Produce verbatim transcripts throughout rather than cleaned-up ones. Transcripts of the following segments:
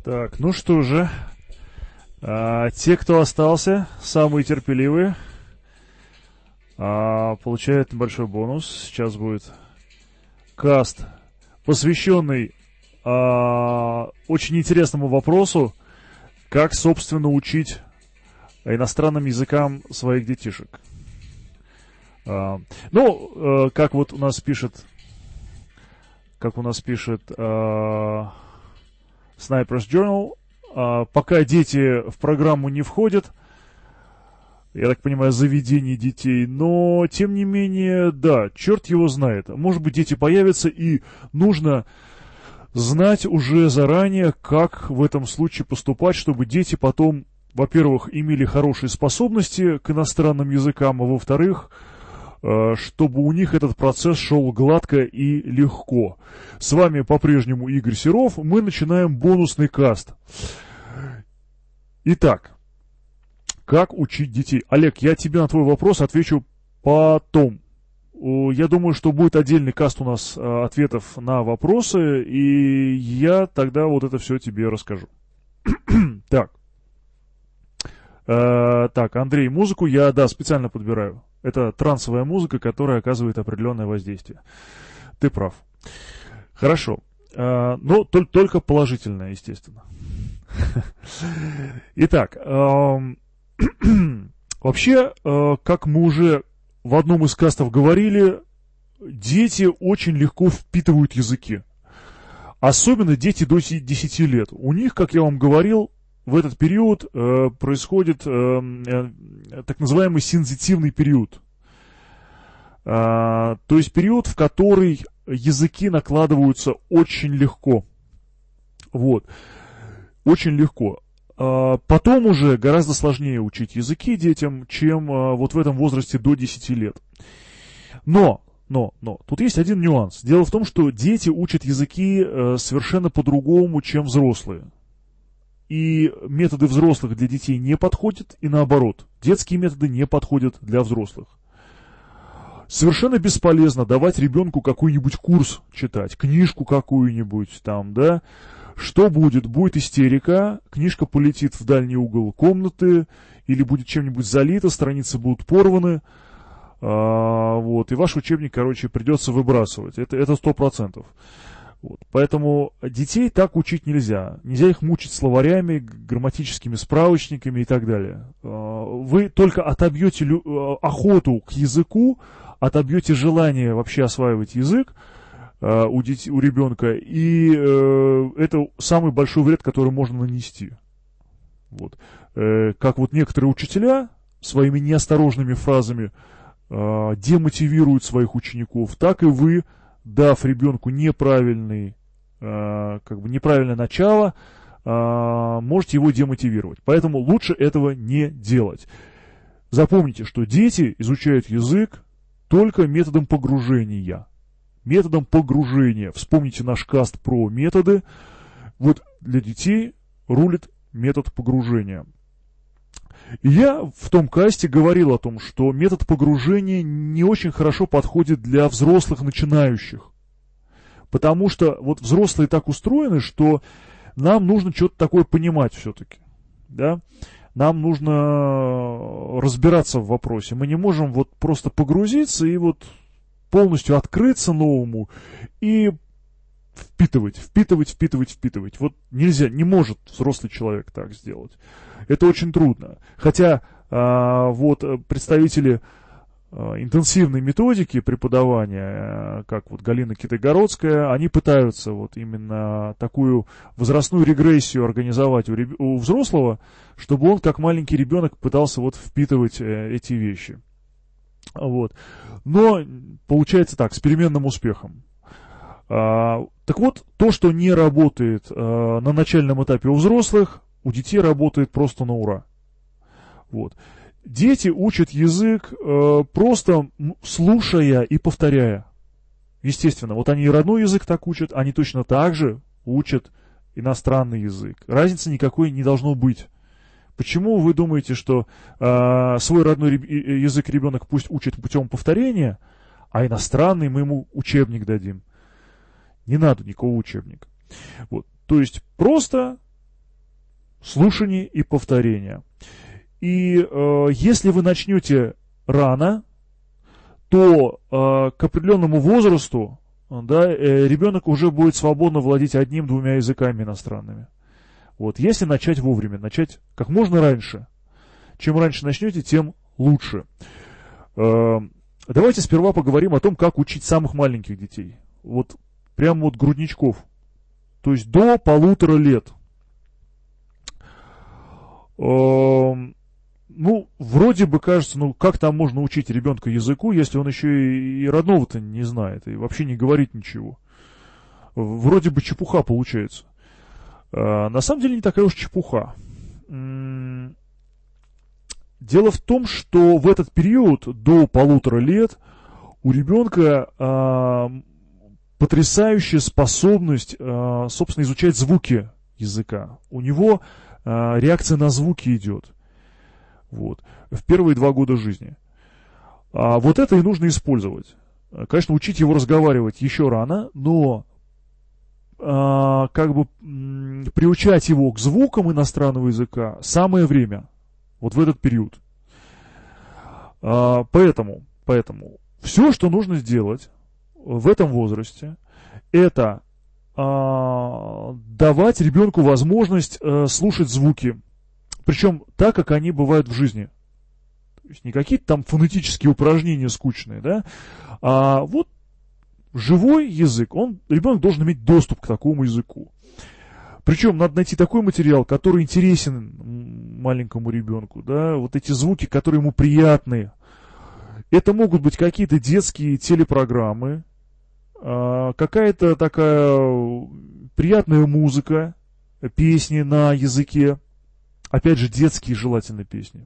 Так, ну что же, а, те, кто остался, самые терпеливые, а, получают небольшой бонус. Сейчас будет каст, посвященный а, очень интересному вопросу, как, собственно, учить иностранным языкам своих детишек. А, ну, а, как вот у нас пишет, как у нас пишет а, Sniper's Journal, а, пока дети в программу не входят, я так понимаю, заведение детей, но, тем не менее, да, черт его знает. Может быть, дети появятся, и нужно знать уже заранее, как в этом случае поступать, чтобы дети потом, во-первых, имели хорошие способности к иностранным языкам, а во-вторых, чтобы у них этот процесс шел гладко и легко. С вами по-прежнему Игорь Серов. Мы начинаем бонусный каст. Итак, как учить детей? Олег, я тебе на твой вопрос отвечу потом. Я думаю, что будет отдельный каст у нас ответов на вопросы, и я тогда вот это все тебе расскажу. Так. Э, так, Андрей, музыку я, да, специально подбираю. Это трансовая музыка, которая оказывает определенное воздействие. Ты прав. Хорошо. Э, но только, только положительное, естественно. Итак, э, вообще, э, как мы уже в одном из кастов говорили, дети очень легко впитывают языки. Особенно дети до десяти лет. У них, как я вам говорил, в этот период э, происходит э, э, так называемый сензитивный период. Э, то есть период, в который языки накладываются очень легко. Вот. Очень легко. Э, потом уже гораздо сложнее учить языки детям, чем э, вот в этом возрасте до десяти лет. Но, но, но, тут есть один нюанс. Дело в том, что дети учат языки э, совершенно по-другому, чем взрослые. И методы взрослых для детей не подходят, и наоборот, детские методы не подходят для взрослых. Совершенно бесполезно давать ребенку какой-нибудь курс читать, книжку какую-нибудь там, да. Что будет? Будет истерика, книжка полетит в дальний угол комнаты, или будет чем-нибудь залито, страницы будут порваны, а, вот, и ваш учебник, короче, придется выбрасывать. Это, это сто процентов. Вот. Поэтому детей так учить нельзя. Нельзя их мучить словарями, грамматическими справочниками и так далее. Вы только отобьете охоту к языку, отобьете желание вообще осваивать язык у, детей, у ребенка, и это самый большой вред, который можно нанести. Вот. Как вот некоторые учителя своими неосторожными фразами демотивируют своих учеников, так и вы, дав ребенку неправильный, э, как бы неправильное начало, э, можете его демотивировать. Поэтому лучше этого не делать. Запомните, что дети изучают язык только методом погружения. Методом погружения. Вспомните наш каст про методы. Вот для детей рулит метод погружения. И я в том касте говорил о том, что метод погружения не очень хорошо подходит для взрослых начинающих. Потому что вот взрослые так устроены, что нам нужно что-то такое понимать все-таки. Да? Нам нужно разбираться в вопросе. Мы не можем вот просто погрузиться и вот полностью открыться новому и впитывать, впитывать, впитывать, впитывать. Вот нельзя, не может взрослый человек так сделать. Это очень трудно. Хотя а, вот представители а, интенсивной методики преподавания, а, как вот Галина Китайгородская, они пытаются вот именно такую возрастную регрессию организовать у, реб... у взрослого, чтобы он как маленький ребенок пытался вот впитывать э, эти вещи. Вот. Но получается так, с переменным успехом. А, так вот, то, что не работает а, на начальном этапе у взрослых, у детей работает просто на ура. Вот. Дети учат язык а, просто слушая и повторяя. Естественно, вот они и родной язык так учат, они точно так же учат иностранный язык. Разницы никакой не должно быть. Почему вы думаете, что а, свой родной язык ребенок пусть учит путем повторения, а иностранный мы ему учебник дадим? Не надо никакого учебника. Вот. То есть просто слушание и повторение. И э, если вы начнете рано, то э, к определенному возрасту, да, э, ребенок уже будет свободно владеть одним-двумя языками иностранными. Вот, если начать вовремя, начать как можно раньше. Чем раньше начнете, тем лучше. Э, давайте сперва поговорим о том, как учить самых маленьких детей. Вот прямо вот грудничков. То есть до полутора лет. Э, ну, вроде бы кажется, ну как там можно учить ребенка языку, если он еще и родного-то не знает, и вообще не говорит ничего. Вроде бы чепуха получается. Э, на самом деле не такая уж чепуха. Дело в том, что в этот период, до полутора лет, у ребенка э, потрясающая способность, э, собственно, изучать звуки языка. У него э, реакция на звуки идет. Вот, в первые два года жизни. А вот это и нужно использовать. Конечно, учить его разговаривать еще рано, но э, как бы м, приучать его к звукам иностранного языка самое время. Вот в этот период. А, поэтому, поэтому все, что нужно сделать в этом возрасте, это а, давать ребенку возможность а, слушать звуки. Причем так, как они бывают в жизни. То есть не какие-то там фонетические упражнения скучные, да, а вот живой язык, он, ребенок должен иметь доступ к такому языку. Причем надо найти такой материал, который интересен маленькому ребенку, да, вот эти звуки, которые ему приятны. Это могут быть какие-то детские телепрограммы, какая-то такая приятная музыка, песни на языке, опять же, детские желательно песни.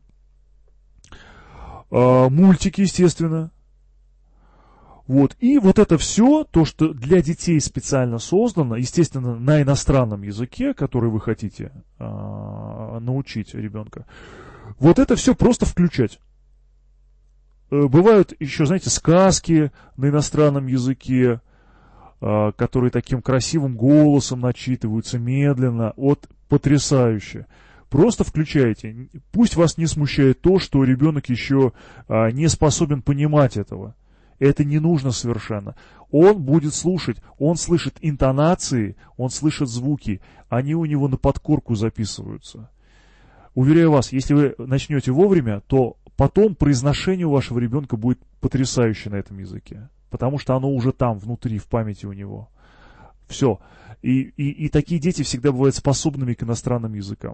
Мультики, естественно. Вот. И вот это все, то, что для детей специально создано, естественно, на иностранном языке, который вы хотите а, научить ребенка, вот это все просто включать. Бывают еще, знаете, сказки на иностранном языке, а, которые таким красивым голосом начитываются медленно. Вот потрясающе. Просто включайте. Пусть вас не смущает то, что ребенок еще а, не способен понимать этого. Это не нужно совершенно. Он будет слушать, он слышит интонации, он слышит звуки, они у него на подкорку записываются. Уверяю вас, если вы начнете вовремя, то потом произношение у вашего ребенка будет потрясающе на этом языке, потому что оно уже там, внутри, в памяти у него. Все. И, и, и такие дети всегда бывают способными к иностранным языкам.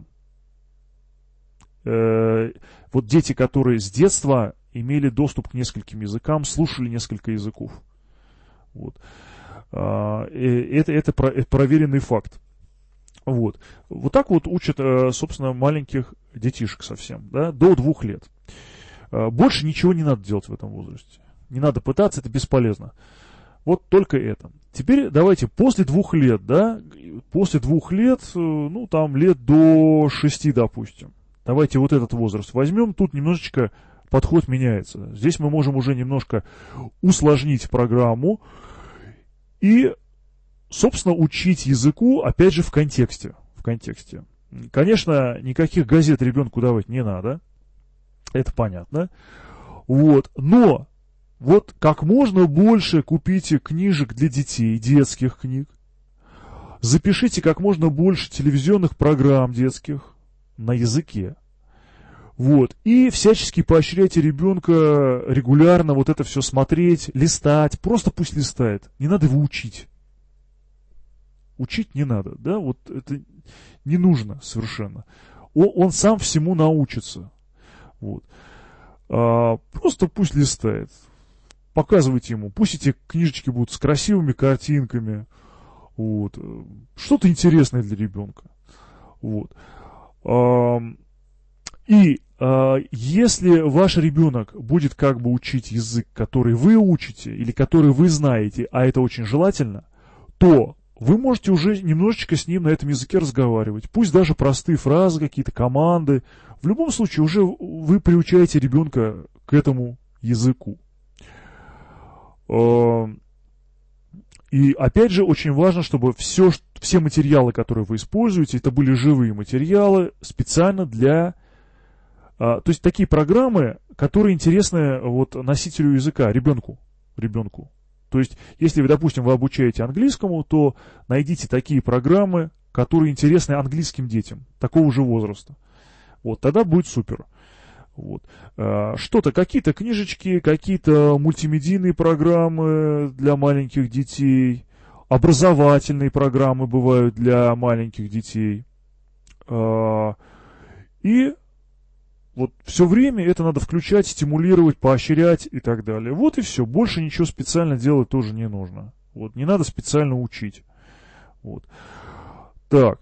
Э, вот дети, которые с детства имели доступ к нескольким языкам, слушали несколько языков. Вот. Это, это, это проверенный факт. Вот. Вот так вот учат, собственно, маленьких детишек совсем, да, до двух лет. Больше ничего не надо делать в этом возрасте. Не надо пытаться, это бесполезно. Вот только это. Теперь давайте после двух лет, да, после двух лет, ну там лет до шести, допустим. Давайте вот этот возраст возьмем, тут немножечко подход меняется. Здесь мы можем уже немножко усложнить программу и, собственно, учить языку, опять же, в контексте. В контексте. Конечно, никаких газет ребенку давать не надо. Это понятно. Вот. Но вот как можно больше купите книжек для детей, детских книг. Запишите как можно больше телевизионных программ детских на языке. Вот. И всячески поощряйте ребенка регулярно вот это все смотреть, листать. Просто пусть листает. Не надо его учить. Учить не надо, да, вот это не нужно совершенно. Он, он сам всему научится. Вот. А, просто пусть листает. Показывайте ему. Пусть эти книжечки будут с красивыми картинками. Вот. Что-то интересное для ребенка. Вот. А, и а, если ваш ребенок будет как бы учить язык, который вы учите, или который вы знаете, а это очень желательно, то вы можете уже немножечко с ним на этом языке разговаривать. Пусть даже простые фразы, какие-то команды. В любом случае уже вы приучаете ребенка к этому языку. И опять же очень важно, чтобы все, все материалы, которые вы используете, это были живые материалы специально для... А, то есть такие программы, которые интересны вот, носителю языка, ребенку. ребенку. То есть, если вы, допустим, вы обучаете английскому, то найдите такие программы, которые интересны английским детям, такого же возраста. Вот, тогда будет супер. Вот. Что-то, какие-то книжечки, какие-то мультимедийные программы для маленьких детей, образовательные программы бывают для маленьких детей. И вот все время это надо включать, стимулировать, поощрять и так далее. Вот и все. Больше ничего специально делать тоже не нужно. Вот. Не надо специально учить. Вот. Так.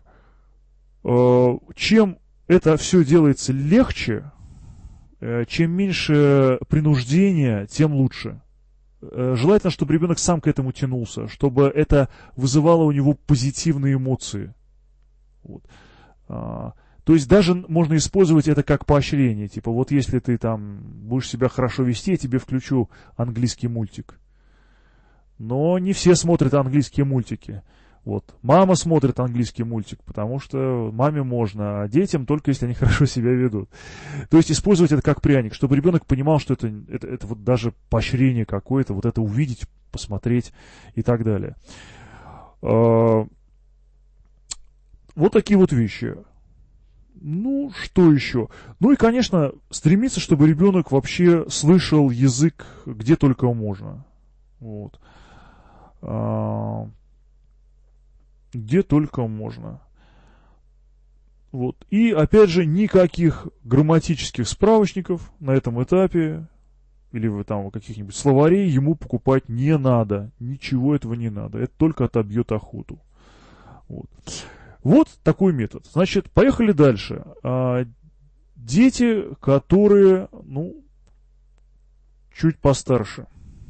Чем это все делается легче, чем меньше принуждения, тем лучше. Желательно, чтобы ребенок сам к этому тянулся, чтобы это вызывало у него позитивные эмоции. Вот. То есть даже можно использовать это как поощрение. Типа вот если ты там будешь себя хорошо вести, я тебе включу английский мультик. Но не все смотрят английские мультики. Вот. Мама смотрит английский мультик, потому что маме можно, а детям только если они хорошо себя ведут. То есть использовать это как пряник, чтобы ребенок понимал, что это, это, это вот даже поощрение какое-то, вот это увидеть, посмотреть и так далее. Вот такие вот вещи. Ну, что еще? Ну и, конечно, стремиться, чтобы ребенок вообще слышал язык где только можно. Вот. Где только можно. Вот. И, опять же, никаких грамматических справочников на этом этапе или там каких-нибудь словарей ему покупать не надо. Ничего этого не надо. Это только отобьет охоту. Вот. Вот такой метод. Значит, поехали дальше. А, дети, которые, ну, чуть постарше.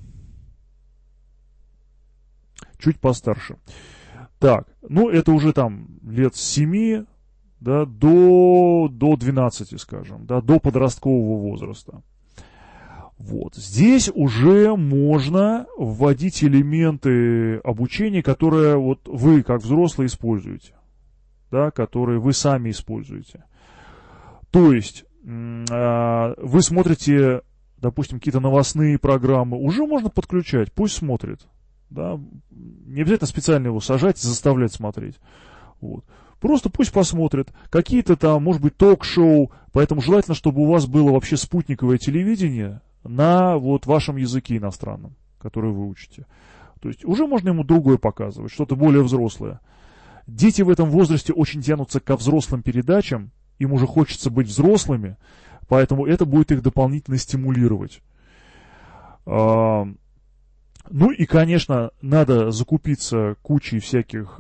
Чуть постарше. Так, ну это уже там лет с семи, да, до, до двенадцати, скажем, да, до подросткового возраста. Вот. Здесь уже можно вводить элементы обучения, которые вот вы, как взрослые, используете. Да, которые вы сами используете. То есть э, вы смотрите, допустим, какие-то новостные программы, уже можно подключать, пусть смотрит. Да? Не обязательно специально его сажать и заставлять смотреть. Вот. Просто пусть посмотрит. Какие-то там, может быть, ток-шоу, поэтому желательно, чтобы у вас было вообще спутниковое телевидение на вот вашем языке иностранном, который вы учите. То есть уже можно ему другое показывать, что-то более взрослое. Дети в этом возрасте очень тянутся ко взрослым передачам, им уже хочется быть взрослыми, поэтому это будет их дополнительно стимулировать. Ну и, конечно, надо закупиться кучей всяких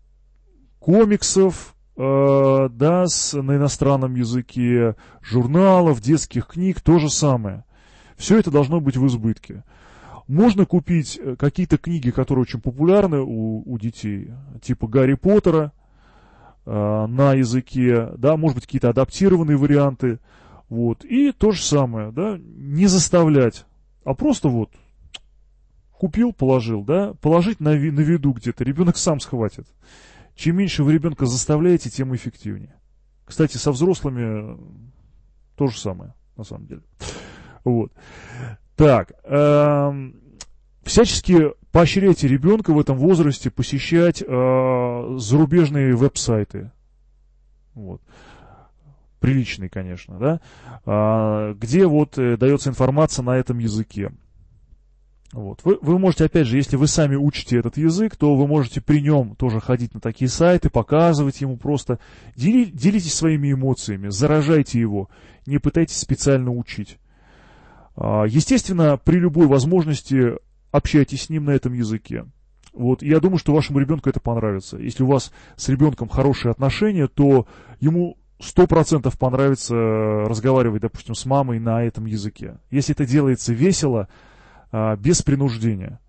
комиксов, да, с, на иностранном языке, журналов, детских книг, то же самое. Все это должно быть в избытке. Можно купить какие-то книги, которые очень популярны у, у детей, типа Гарри Поттера э, на языке, да, может быть, какие-то адаптированные варианты. Вот. И то же самое, да, не заставлять, а просто вот купил, положил, да, положить на, ви, на виду где-то, ребенок сам схватит. Чем меньше вы ребенка заставляете, тем эффективнее. Кстати, со взрослыми то же самое, на самом деле. Вот. Так, э, всячески поощряйте ребенка в этом возрасте посещать э, зарубежные веб-сайты. Вот. Приличные, конечно, да, э, где вот э, дается информация на этом языке. Вот. Вы, вы можете, опять же, если вы сами учите этот язык, то вы можете при нем тоже ходить на такие сайты, показывать ему просто. Дели, делитесь своими эмоциями, заражайте его, не пытайтесь специально учить. Естественно, при любой возможности общайтесь с ним на этом языке. Вот. Я думаю, что вашему ребенку это понравится. Если у вас с ребенком хорошие отношения, то ему сто процентов понравится разговаривать, допустим, с мамой на этом языке. Если это делается весело, без принуждения.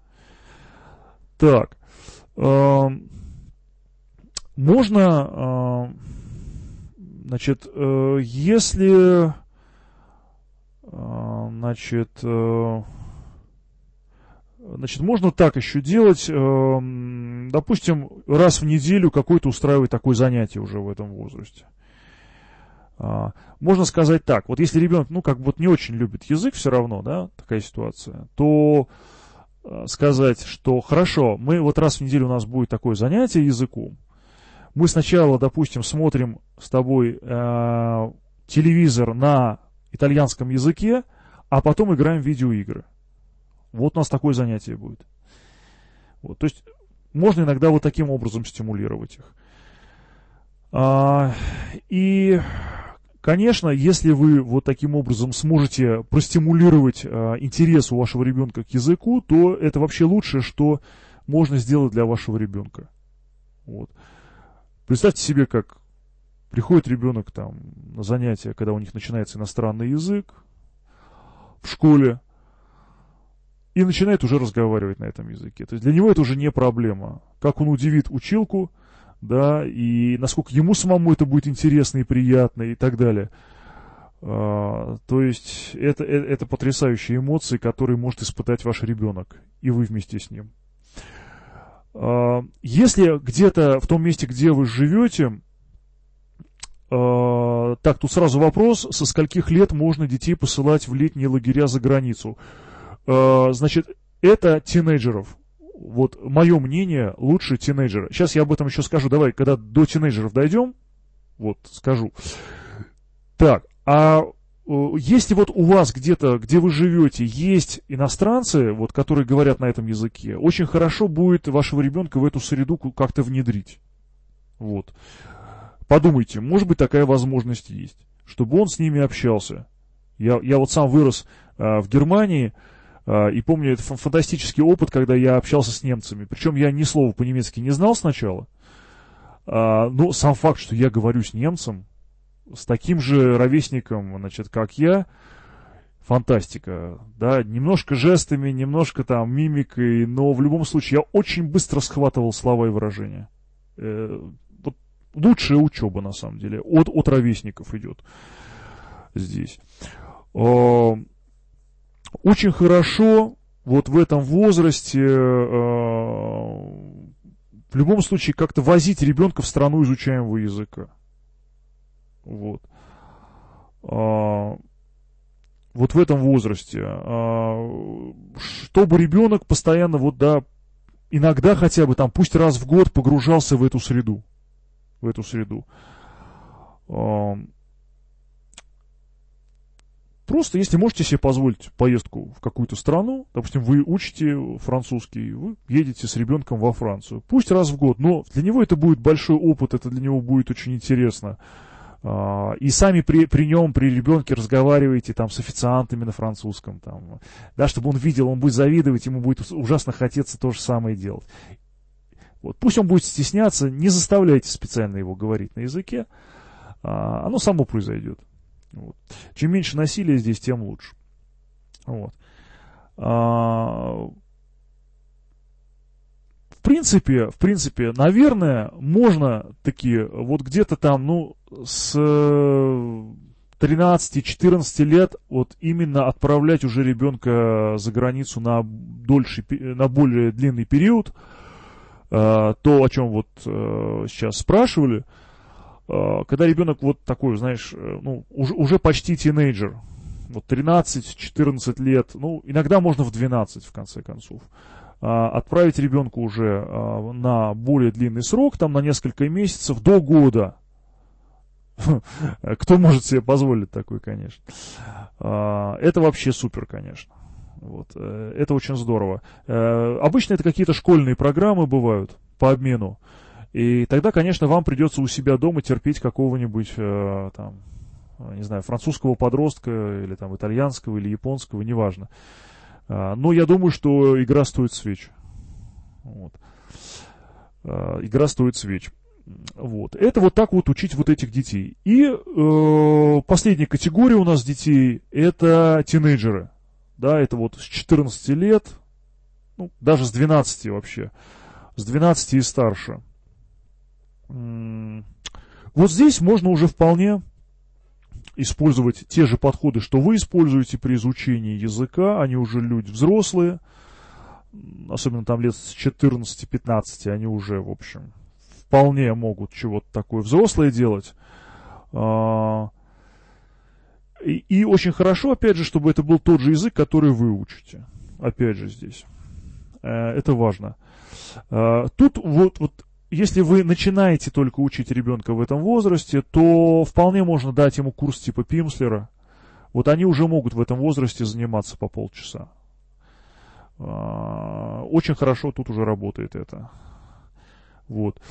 Так. Можно, значит, если... Значит, Значит, можно так еще делать, э, допустим, раз в неделю какое-то устраивать такое занятие уже в этом возрасте. А, можно сказать так, вот если ребенок, ну, как бы вот не очень любит язык все равно, да, такая ситуация, то э, сказать, что хорошо, мы вот раз в неделю у нас будет такое занятие языком, мы сначала, допустим, смотрим с тобой э, телевизор на итальянском языке, а потом играем в видеоигры. Вот у нас такое занятие будет. Вот, то есть можно иногда вот таким образом стимулировать их. А, и, конечно, если вы вот таким образом сможете простимулировать а, интерес у вашего ребенка к языку, то это вообще лучшее, что можно сделать для вашего ребенка. Вот. Представьте себе, как приходит ребенок там на занятия, когда у них начинается иностранный язык в школе, и начинает уже разговаривать на этом языке. То есть для него это уже не проблема. Как он удивит училку, да, и насколько ему самому это будет интересно и приятно, и так далее. А, то есть это, это, это потрясающие эмоции, которые может испытать ваш ребенок, и вы вместе с ним. А, если где-то в том месте, где вы живете, а, так, тут сразу вопрос, со скольких лет можно детей посылать в летние лагеря за границу? Значит, это тинейджеров. Вот мое мнение, лучше тинейджеры. Сейчас я об этом еще скажу. Давай, когда до тинейджеров дойдем, вот скажу. Так, а если вот у вас где-то, где вы живете, есть иностранцы, вот, которые говорят на этом языке, очень хорошо будет вашего ребенка в эту среду как-то внедрить. Вот. Подумайте, может быть, такая возможность есть, чтобы он с ними общался. Я, я вот сам вырос а, в Германии, и помню, это фантастический опыт, когда я общался с немцами. Причем я ни слова по-немецки не знал сначала. Но сам факт, что я говорю с немцем, с таким же ровесником, значит, как я, фантастика. Да? Немножко жестами, немножко там мимикой, но в любом случае я очень быстро схватывал слова и выражения. Вот лучшая учеба, на самом деле, от, от ровесников идет здесь. Очень хорошо вот в этом возрасте э, в любом случае как-то возить ребенка в страну изучаемого языка. Вот. А, вот в этом возрасте. А, чтобы ребенок постоянно, вот да, иногда хотя бы там, пусть раз в год погружался в эту среду. В эту среду. А, Просто, если можете себе позволить поездку в какую-то страну, допустим, вы учите французский, вы едете с ребенком во Францию, пусть раз в год, но для него это будет большой опыт, это для него будет очень интересно. И сами при, при нем, при ребенке разговариваете там с официантами на французском, там, да, чтобы он видел, он будет завидовать, ему будет ужасно хотеться то же самое делать. Вот, пусть он будет стесняться, не заставляйте специально его говорить на языке, оно само произойдет. Вот. Чем меньше насилия здесь, тем лучше. Вот. А, в принципе, в принципе, наверное, можно таки вот где-то там, ну, с тринадцати-четырнадцати лет вот именно отправлять уже ребенка за границу на дольший, на более длинный период. А, то, о чем вот а, сейчас спрашивали. Когда ребенок вот такой, знаешь, ну, уже, уже почти тинейджер, вот тринадцать-четырнадцать лет, ну, иногда можно в двенадцать, в конце концов, отправить ребенка уже на более длинный срок, там на несколько месяцев, до года. Кто может себе позволить такой, конечно. Это вообще супер, конечно. Вот. Это очень здорово. Обычно это какие-то школьные программы бывают по обмену. И тогда, конечно, вам придется у себя дома терпеть какого-нибудь, э, там, не знаю, французского подростка, или там итальянского, или японского, неважно. А, но я думаю, что игра стоит свеч. Вот. А, игра стоит свеч. Вот. Это вот так вот учить вот этих детей. И э, последняя категория у нас детей – это тинейджеры. Да, это вот с четырнадцати лет, ну, даже с двенадцати вообще, с двенадцати и старше. Вот здесь можно уже вполне использовать те же подходы, что вы используете при изучении языка. Они уже люди взрослые, особенно там лет с четырнадцати-пятнадцати, они уже, в общем, вполне могут чего-то такое взрослое делать. И, и очень хорошо, опять же, чтобы это был тот же язык, который вы учите. Опять же здесь. Это важно. Тут вот, вот если вы начинаете только учить ребенка в этом возрасте, то вполне можно дать ему курс типа Пимслера. Вот они уже могут в этом возрасте заниматься по полчаса. Очень хорошо тут уже работает это. Вот.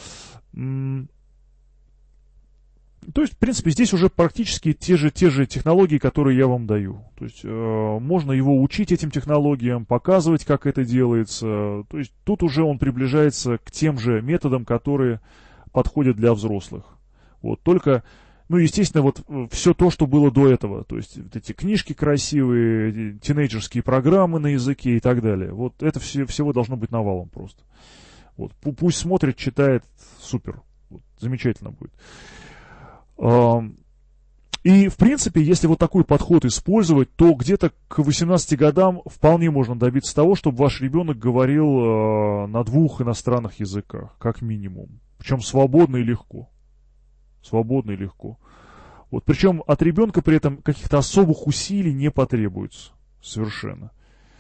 То есть, в принципе, здесь уже практически те же, те же технологии, которые я вам даю. То есть, э, можно его учить этим технологиям, показывать, как это делается. То есть, тут уже он приближается к тем же методам, которые подходят для взрослых. Вот, только, ну, естественно, вот все то, что было до этого. То есть, вот эти книжки красивые, тинейджерские программы на языке и так далее. Вот это все, всего должно быть навалом просто. Вот, пусть смотрит, читает, супер. Вот, замечательно будет. И, в принципе, если вот такой подход использовать, то где-то к восемнадцати годам вполне можно добиться того, чтобы ваш ребенок говорил на двух иностранных языках, как минимум. Причем свободно и легко. Свободно и легко. Вот, причем от ребенка при этом каких-то особых усилий не потребуется. Совершенно.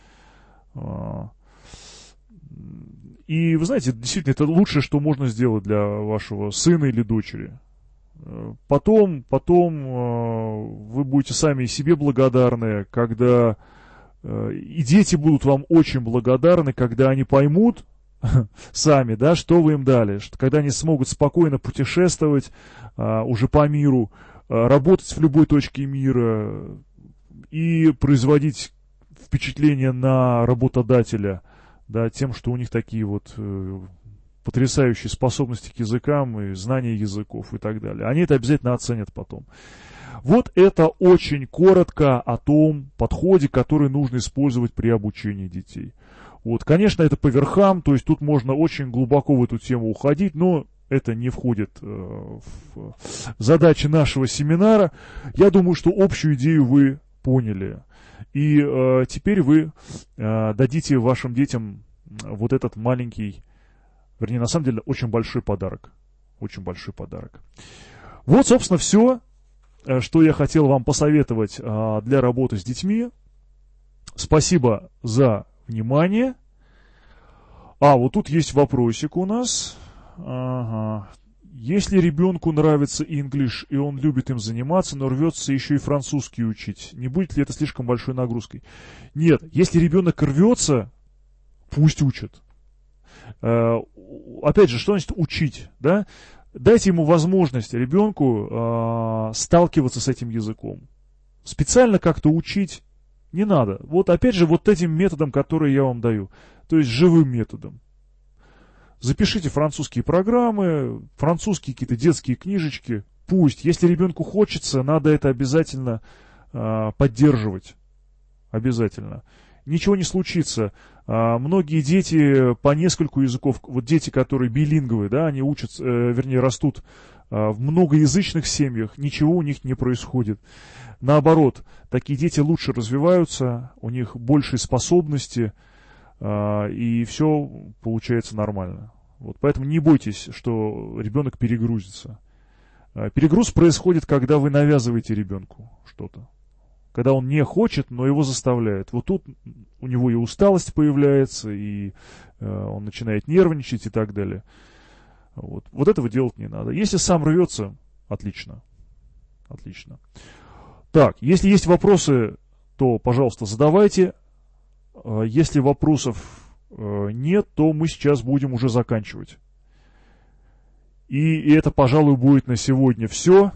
И, вы знаете, действительно, это лучшее, что можно сделать для вашего сына или дочери. Потом, потом э, вы будете сами себе благодарны, когда э, и дети будут вам очень благодарны, когда они поймут сами, да, что вы им дали, что, когда они смогут спокойно путешествовать э, уже по миру, э, работать в любой точке мира и производить впечатление на работодателя, да, тем, что у них такие вот э, потрясающие способности к языкам и знания языков и так далее. Они это обязательно оценят потом. Вот это очень коротко о том подходе, который нужно использовать при обучении детей. Вот, конечно, это по верхам, то есть тут можно очень глубоко в эту тему уходить, но это не входит э, в задачи нашего семинара. Я думаю, что общую идею вы поняли. И э, теперь вы э, дадите вашим детям вот этот маленький, вернее, на самом деле, очень большой подарок. Очень большой подарок. Вот, собственно, все, что я хотел вам посоветовать для работы с детьми. Спасибо за внимание. А, вот тут есть вопросик у нас. Ага. Если ребенку нравится English, и он любит им заниматься, но рвется еще и французский учить, не будет ли это слишком большой нагрузкой? Нет, если ребенок рвется, пусть учит. Опять же, что значит учить, да? Дайте ему возможность, ребенку, э, сталкиваться с этим языком. Специально как-то учить не надо. Вот опять же, вот этим методом, который я вам даю. То есть живым методом. Запишите французские программы, французские какие-то детские книжечки. Пусть, если ребенку хочется, надо это обязательно э, поддерживать. Обязательно. Ничего не случится. А, многие дети по нескольку языков, вот дети, которые билинговые, да, они учатся, э, вернее, растут э, в многоязычных семьях, ничего у них не происходит. Наоборот, такие дети лучше развиваются, у них большие способности, э, и все получается нормально. Вот, поэтому не бойтесь, что ребенок перегрузится. Э, перегруз происходит, когда вы навязываете ребенку что-то. Когда он не хочет, но его заставляют. Вот тут у него и усталость появляется, и э, он начинает нервничать и так далее. Вот. Вот этого делать не надо. Если сам рвется, отлично. Отлично. Так, если есть вопросы, то, пожалуйста, задавайте. Если вопросов э, нет, то мы сейчас будем уже заканчивать. И, и это, пожалуй, будет на сегодня все.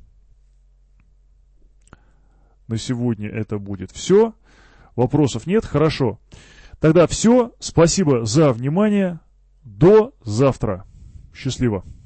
На сегодня это будет все. Вопросов нет? Хорошо. Тогда все. Спасибо за внимание. До завтра. Счастливо.